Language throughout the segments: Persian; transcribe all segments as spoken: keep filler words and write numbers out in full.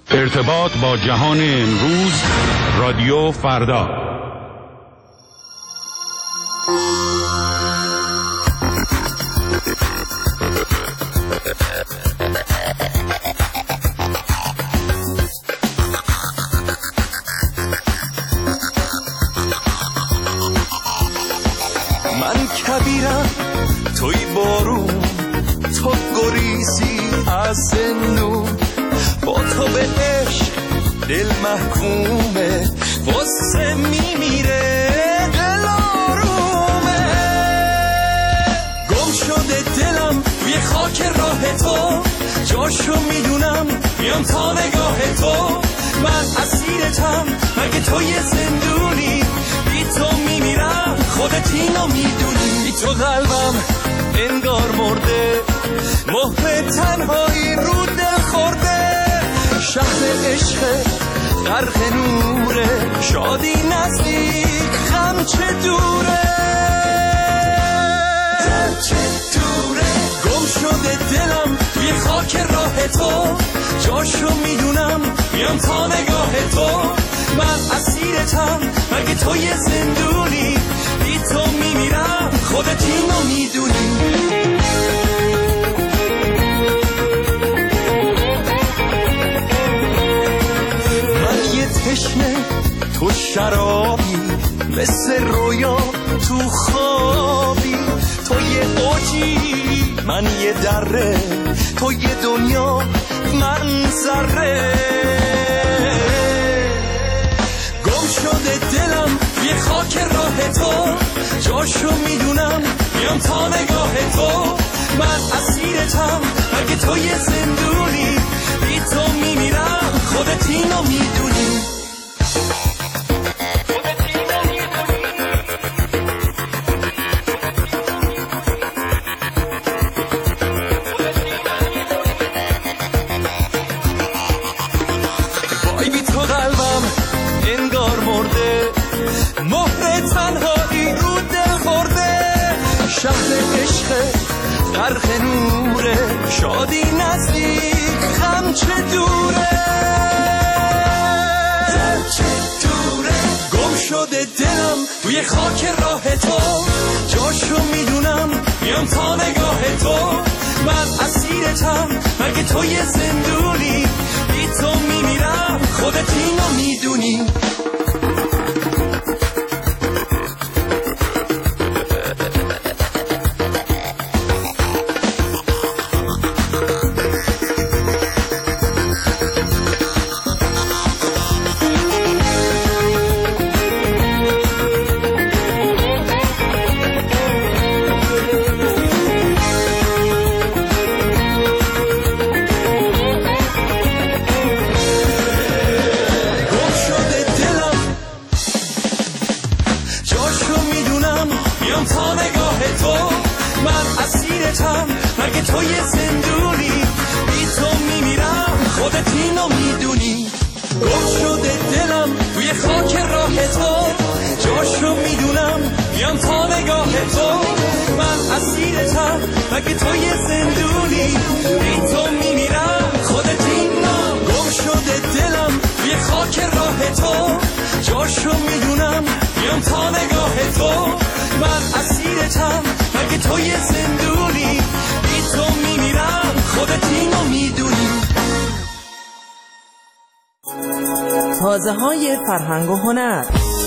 ارتباط با جهان امروز، رادیو فردا. من کبیرم توی بارون، تو گریزی از زندون، با تو به عشق دل محکومه، واسه میمیره دل آرومه. گم شده دلم توی خاک راه تو، جاشو میدونم میام تا نگاه تو. من اسیرتم مگه تو یه زندونی، بی تو میمیرم خودت اینو میدونی. بی تو قلبم انگار مرده، مهر تنهایی رو دل خورده. شهر عشق غرق نوره، شادی نزدیک غم چه دوره، چه دوره. گم شده دلم توی خاک راه تو، جاشو میدونم میام تا نگاه تو. من اسیرتم مگه تو یه زندونی، بی تو میمیرم خودت اینو میدونی. تشنه تو شرابی، مثل رویا تو خوابی. تو یه اوجی من یه دره، تو یه دنیا من ذره. گم شده دلم یه خاک راه تو، جاشو میدونم میام تا نگاه تو. من اسیرتم مگه تو یه زندونی، بی تو میمیرم خودت اینو میدونی. وای بی تو قلبم انگار مرده، مهر تنهایی رو دل خورده. شهر عشق غرق نوره، شادی نزدیک غم چه دوره، چه دوره. گم شده دلم توی خاک راه تو، جاشو میدونم میام تا نگاه تو. من اسیرتم مگه تو یه زندونی، بی تو میمیرم خودت اینو میدونی. مگه تو یه زندونی، بی تو میمیرم خودت اینو میدونی. گم شده دلم توی خاک راه تو، جاشو میدونم میام تا نگاه تو. من اسیرتم مگه تو یه زندونی، بی تو میمیرم خودت اینو. گم شده دلم توی خاک راه تو، جاشو میدونم میام تا نگاه تو. من اسیرتم مگه تو یه زندونی، بی تو میمیرم خودت اینو میدونی. تازه های فرهنگ و هنر.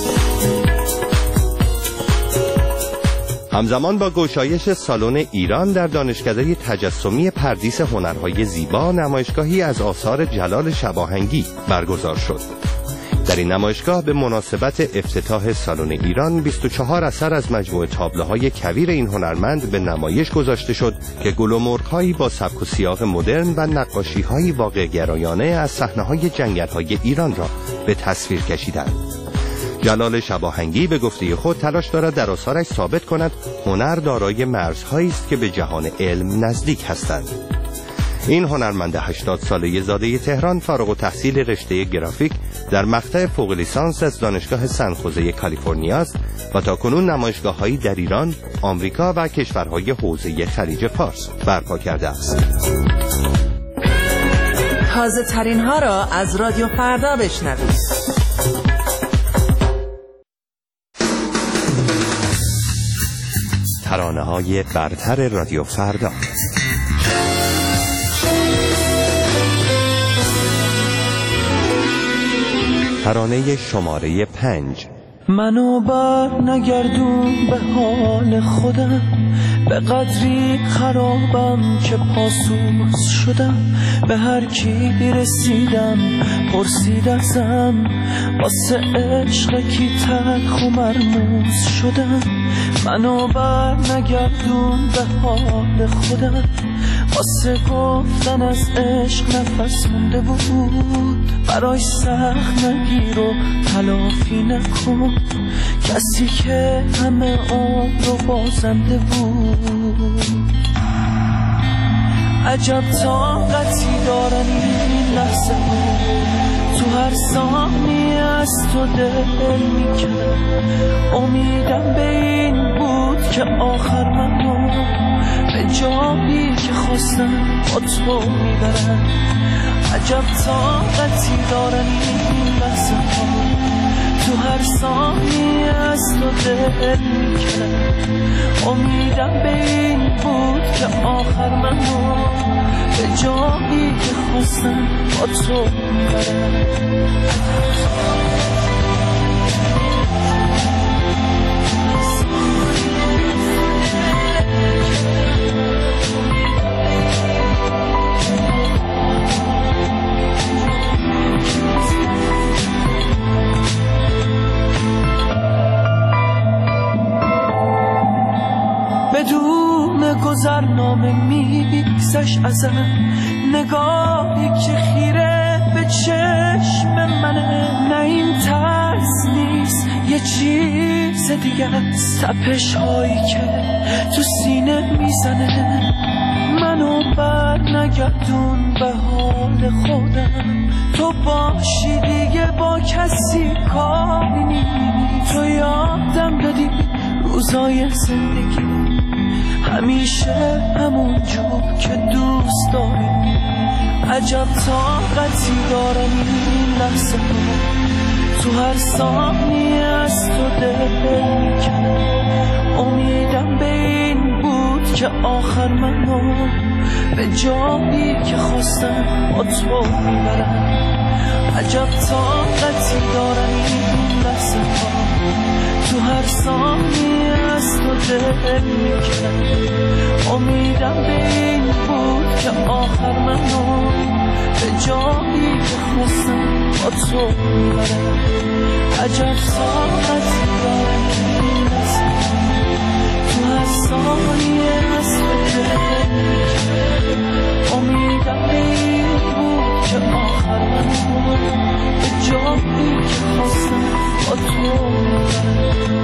همزمان با گشایش سالن ایران در دانشکده تجسمی پردیس هنرهای زیبا، نمایشگاهی از آثار جلال شباهنگی برگزار شد. در این نمایشگاه به مناسبت افتتاح سالن ایران بیست و چهار اثر از مجموعه تابلوهای کویر این هنرمند به نمایش گذاشته شد که گل و مرغ‌هایی با سبک و سیاق مدرن و نقاشی‌های واقع‌گرایانه از صحنه‌های جنگل‌های ایران را به تصویر کشیدند. جلال شباهنگی به گفته خود تلاش دارد در آثارش ثابت کند هنر دارای مرزهایی است که به جهان علم نزدیک هستند. این هنرمند هشتاد ساله زاده تهران فارغ التحصیل رشته گرافیک در مقطع فوق لیسانس از دانشگاه سن خوزه کالیفرنیا است و تاکنون نمایشگاه‌هایی در ایران، آمریکا و کشورهای حوزه خلیج فارس برپا کرده است. تازه ترین ها را از رادیو فردا بشنوید. ترانه های برتر رادیو فردا. ترانه شماره پنج. منو بر نگردون به حال خودم، به قدری خرابم که پاسوس شدم. به هر کی رسیدم پرسید ازم، واسه عشق کی تلخ و مرموز شدم. منو بر نگردون به حال خودم، واسه گفتن از عشق نفس مونده بود. برای سخت نگیر و تلافی نکن، کسی که همه عمر رو بازنده بود. عجب طاقتی دارن این لحظه ها، تو هر ثانیه از تو دل میکنم. امیدم به این بود که آخر منو به جایی که خواستم با تو میبرم. عجب طاقتی دارن این لحظه ها، تو هر ثانیه از تو دل میکنم. امیدم به این بود که آخر منو به جایی که خواستم با تو میبرم. بدون گذرنامه میگذشت ازم، نگاهی که خیره به چشم منه. نه این ترس نیست یه چیز دیگه است، تپش هایی که تو سینه میزنه. منو بر نگردون به حال خودم، تو باشی دیگه با کسی کاری نیست. تو یادم دادی روزای زندگی همیشه همون جور که دوست داری. عجب طاقتی دارم این لحظه ها، تو هر ثانیه از تو دل میکنم. امیدم به این بود که آخر منو به جایی که خواستم با تو میبرم. عجب طاقتی دارم این لحظه ها، تو هر ثانیه از تو دل میکنم. امیدم به این بود که آخر منو به جایی که خواستم با تو میبرم. عجب طاقتی دارم این لحظه ها، تو هر ثانیه از تو دل میکنم. امیدم به این بود که آخر منو به جایی که خواستم با تو میبرم.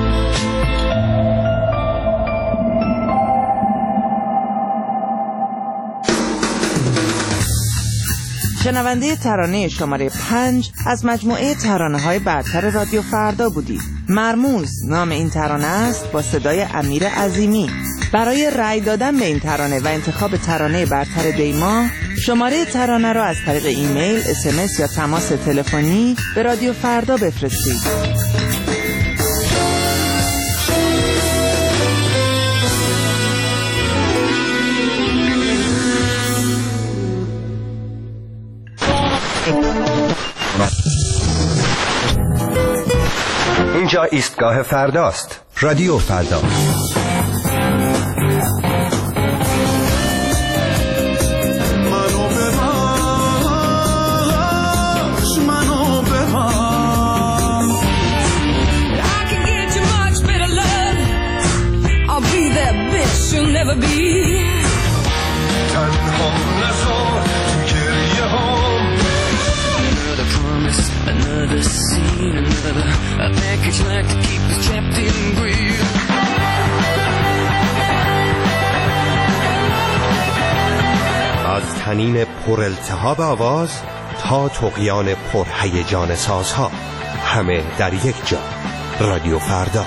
شنونده ترانه شماره پنج از مجموعه ترانه های برتر رادیو فردا بودید. مرموز نام این ترانه است، با صدای امیر عظیمی. برای رأی دادن به این ترانه و انتخاب ترانه برتر دیما، شماره ترانه را از طریق ایمیل، اس ام اس یا تماس تلفنی به رادیو فردا بفرستید. اینجا ایستگاه فرداست. رادیو فردا. منو ببخش، منو ببخش. I can get you much better love. I'll be that bitch you'll never be. تنها نذار تو گریه هام. Another promise, another scene, another a package like to keep us trapped in greed. از طنین پر التهاب آواز تا طغیان پر هیجان سازها، همه در یک جا. رادیو فردا.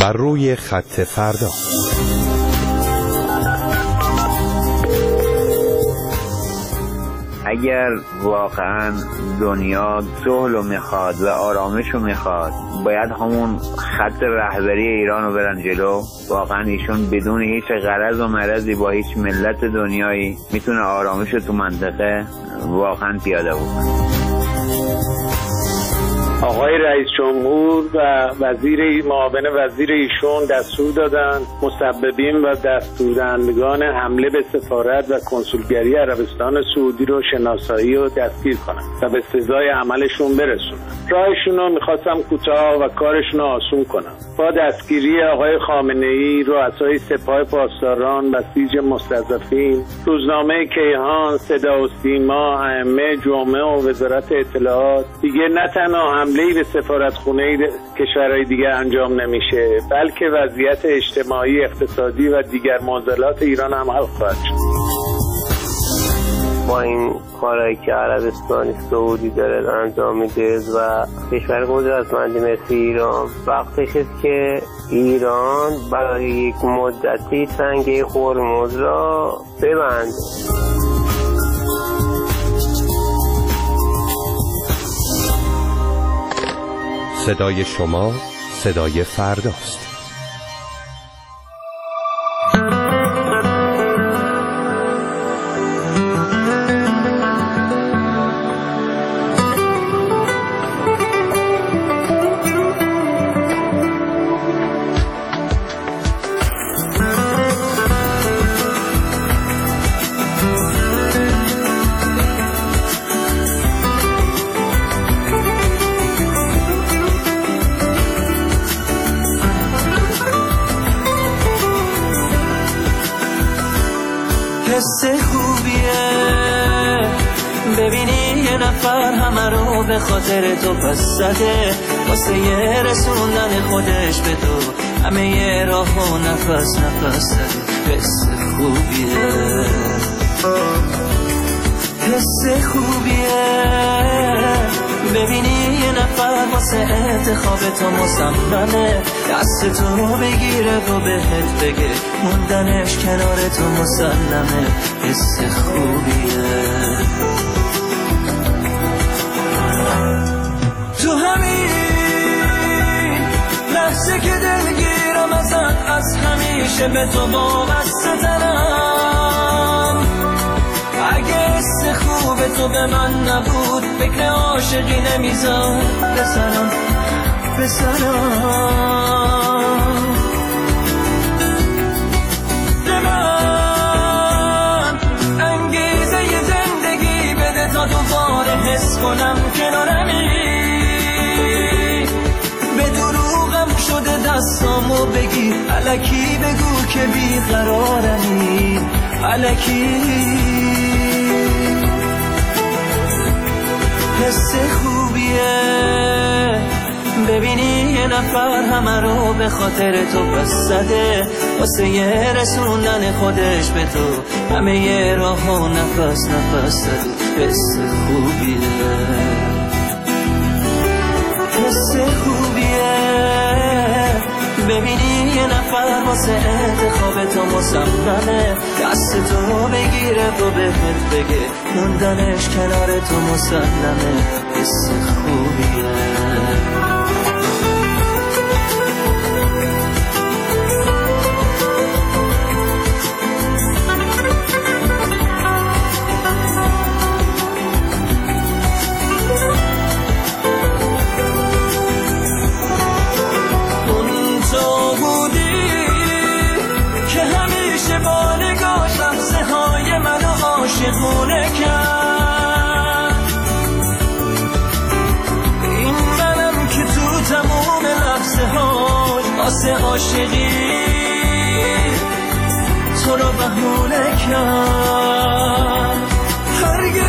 بر روی خط فردا. اگر واقعا دنیا صلح رو میخواد و آرامش رو میخواد، باید همون خط رهبری ایران رو برن جلو. واقعا ایشون بدون هیچ غرض و مرضی با هیچ ملت دنیایی میتونه آرامش رو تو منطقه واقعا پیاده بکنه. آقای رئیس جمهور و وزیر معاون وزیر ایشون دستور دادن مسببین و دستوردهندگان حمله به سفارت و کنسولگری عربستان سعودی رو شناسایی و دستگیر کنن و به سزای عملشون برسونن. راهشون رو میخواستم کوتاه و کارشون رو آسون کنم. با دستگیری آقای خامنه‌ای، رؤسای سپاه پاسداران، بسیج مستضعفین، روزنامه کیهان، صدا و سیما، ائمه جمعه و وزارت اطلاعات، دیگه نه تنها حمله‌ای به سفارتخونه کشورهای دیگه انجام نمیشه، بلکه وضعیت اجتماعی، اقتصادی و دیگر معضلات ایران هم حل خواهد شد. با این کارهایی که عربستان سعودی داره انجام میده و کشور قدرتمندی مثل ایران، وقتش است که ایران برای یک مدتی تنگه هرمز را ببنده. صدای شما صدای فرداست. حس خوبیه ببینی یه نفر همه رو به خاطر تو پس زده، واسه یه رسوندن خودش به تو همه یه راه و نفس نفس زده. حس خوبیه حس خوبیه ببینی یه نفر واسه انتخاب تو مصممه، دست تو بگیره و بهت بگه موندنش کنار تو مسلمه. حس خوبیه تو همین لحظه که دلگیرم ازت، از همیشه به تو وابسته ترم. اگه حس خوب تو به من نبود، فکر عاشقی نمیذار بسرم بسرم به من انگیزه ی زندگی بده تا دوباره حس کنم کنارمی. به دروغم شده دستامو بگی، الکی بگو که بیقرارمی، الکی. حس خوبیه ببینی یه نفر همه رو به خاطر تو پس زده، واسه یه رسوندن خودش به تو همه یه راه و نفس نفس زده. حس خوبیه حس خوبیه ببینی یه نفر واسه انتخاب تو مصممه، دست تو بگیره و بهت بگه موندنش کنار تو مسلمه. حس خوبیه عاشقونه کرد. این منم که تو تموم لحظه هاش واسه عاشقی تو رو بهونه کرد. هرگز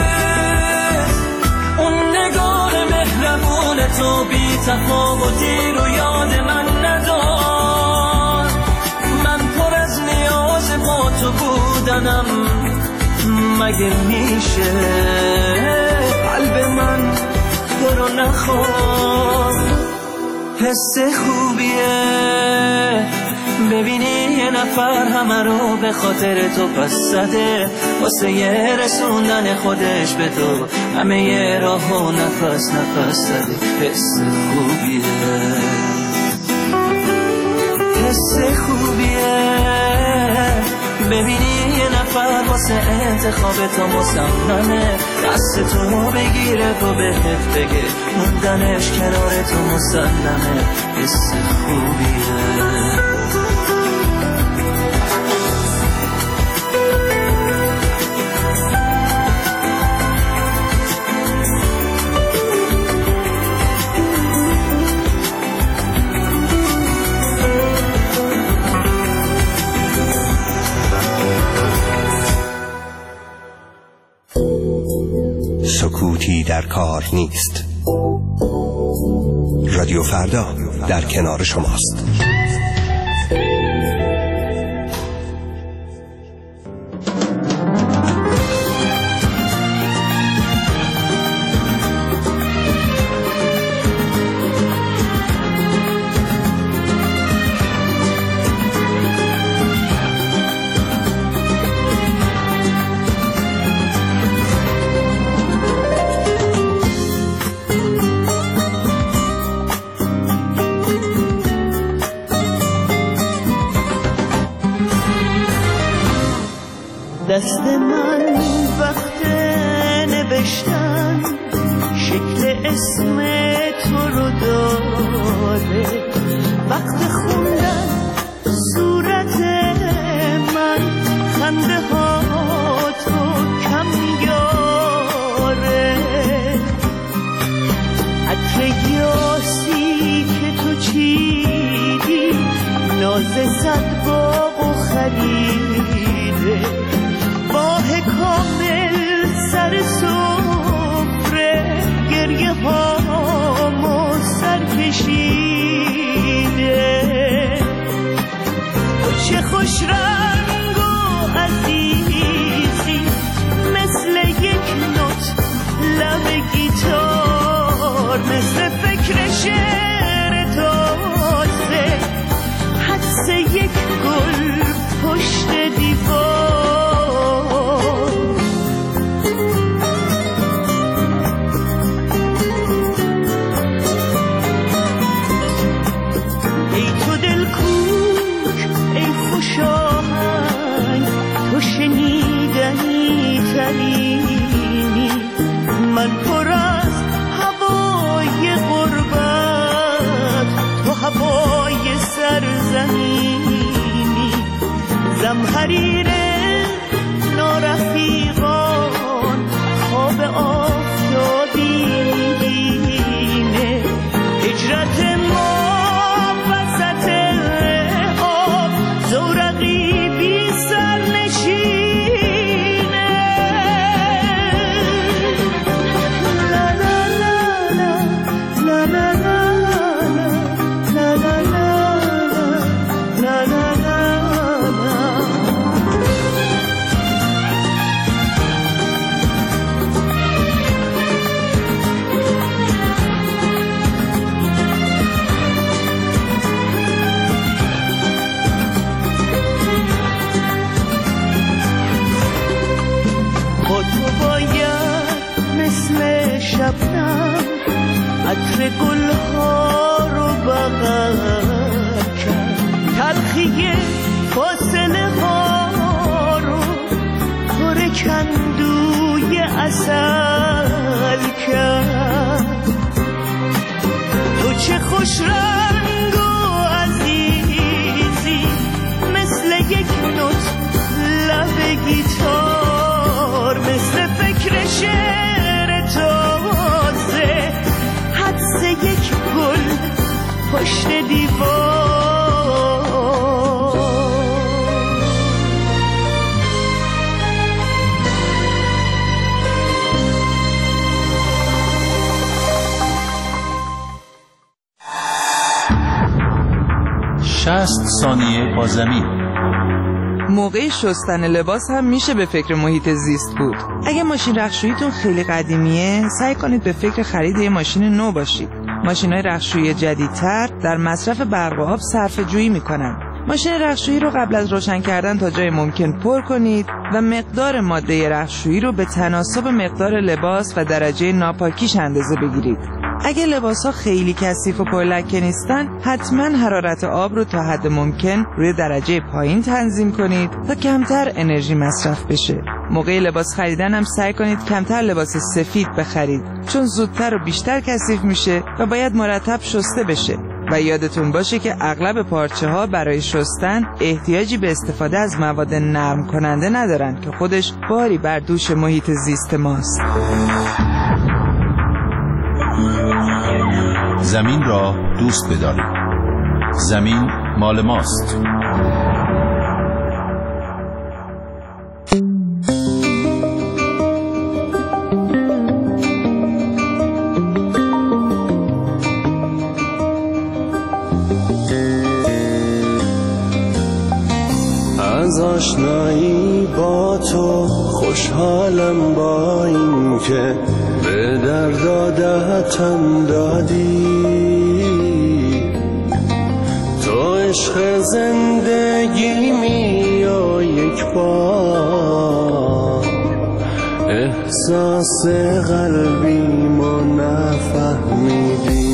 اون نگاه مهربون تو بی تفاوتی رو یاد من نداد. من پر از نیاز با تو بودنم، مگه میشه قلب من تو رو نخواد. حس خوبیه ببینی یه نفر همه رو به خاطر تو پس زده، واسه یه رسوندن خودش به تو همه یه راه و نفس نفس زده. حس خوبیه، حس خوبیه ببینی یه نفر واسه انتخاب تو مصممه، دست تو بگیره و بهت بگه موندنش کنار تو مسلمه. حس خوبیه. سکوتی در کار نیست. رادیو فردا در کنار شماست. دست من وقت نوشتن شکل اسم تو رو داره، وقت خوندن صورت من خنده ها تو کم میاره، عطر یاسی که تو چیدی نازه صد باغ و خریده، ماه کامل سر سفره گریه هامو سر کشیده. تو چه خوش رنگ و عزیزی مثل یک نوت لب گیتار، مثل فکر شعر تازه حدس یک گل پشت دیوار. من پر از هوای غربت، تو هوای سرزمینی، زمحریر نارفیقان خواب آفتابی میبینه، هجرت ما وسط آب زورقی بی سرنشین. شبنم عطر گلها رو بغل کرد، تلخی فاصله ها رو پر کندوی عسل کرد. تو چه خوش رنگ و عزیزی مثل یک نوت لب گیتار، مثل فکر شعر تازه حدس یک گل پشت دیوار. شصت ثانیه با زمین. موقع شستن لباس هم میشه به فکر محیط زیست بود. اگه ماشین رختشوییتون خیلی قدیمیه، سعی کنید به فکر خرید یه ماشین نو باشید. ماشین‌های رختشویی جدیدتر در مصرف برق و آب صرفه‌جویی می‌کنند. ماشین رختشویی رو قبل از روشن کردن تا جای ممکن پر کنید و مقدار ماده رختشویی رو به تناسب مقدار لباس و درجه ناپاکیش اندازه بگیرید. اگه لباس‌ها خیلی کثیف و پرلکه نیستن، حتما حرارت آب رو تا حد ممکن روی درجه پایین تنظیم کنید تا کمتر انرژی مصرف بشه. موقع لباس خریدن هم سعی کنید کمتر لباس سفید بخرید، چون زودتر و بیشتر کثیف میشه و باید مرتب شسته بشه. و یادتون باشه که اغلب پارچه ها برای شستن احتیاجی به استفاده از مواد نرم کننده ندارن که خودش باری بر دوش محیط زیست ماست. زمین را دوست بدارید. زمین مال ماست. از آشنایی با تو خوشحالم، با این که به درد عادتم دادی. تو عشق زندگیمی و یک بار احساس قلبیمو نفهمیدی.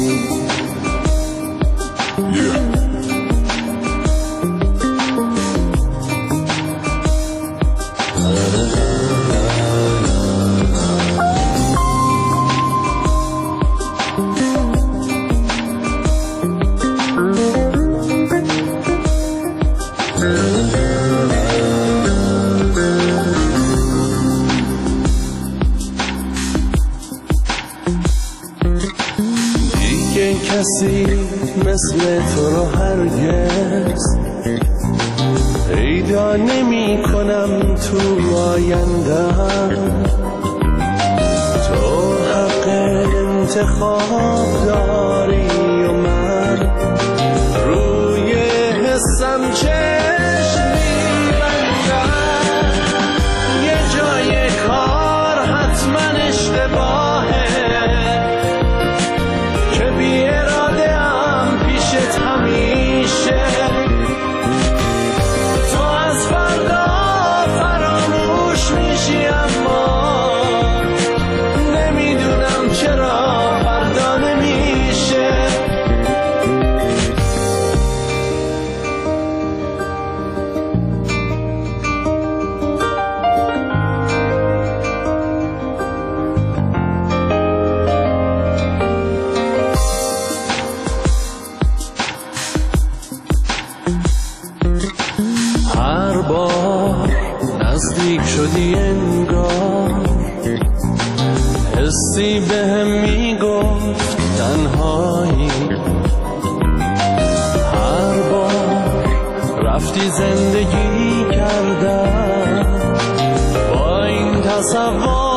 دیگه کسی مثل تو رو هرگز پیدا نمی کنم تو آیندم. تو حق انتخاب داری و من روی حسم چشم میبندم. یه جای کار حتما اشتباهه که بی اراده هم پیشت همیشه. تو از فردا فراموش میشی، اما نمیدونم چرا فردا نمیشه. هر بار نزدیک شدی انگار حسی بهم میگفت تنهایی. هر بار رفتی زندگی کردم با این تصور